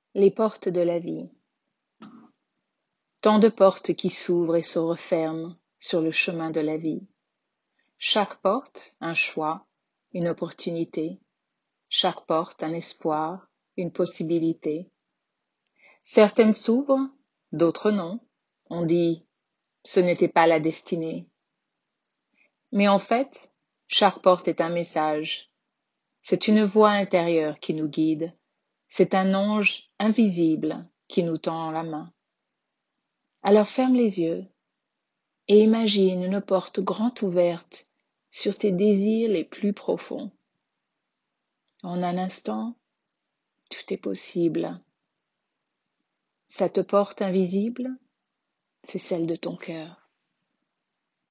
Les portes de la vie. Tant de portes qui s'ouvrent et se referment sur le chemin de la vie. Chaque porte, un choix, une opportunité. Chaque porte, un espoir, une possibilité. Certaines s'ouvrent, d'autres non. On dit, ce n'était pas la destinée. Mais en fait, chaque porte est un message. C'est une voix intérieure qui nous guide. C'est un ange invisible qui nous tend la main. Alors ferme les yeux et imagine une porte grand ouverte sur tes désirs les plus profonds. En un instant, tout est possible. Cette porte invisible, c'est celle de ton cœur.